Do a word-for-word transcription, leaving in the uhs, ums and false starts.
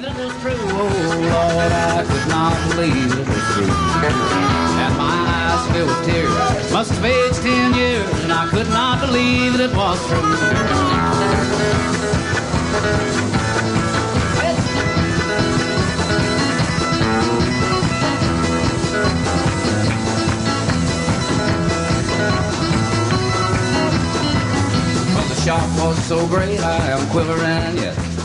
it was true. Oh, Lord, I could not believe it was true. And my eyes filled with tears. Must have aged ten years, and I could not believe that it was true. Well, the shock was so great, I am quivering yet.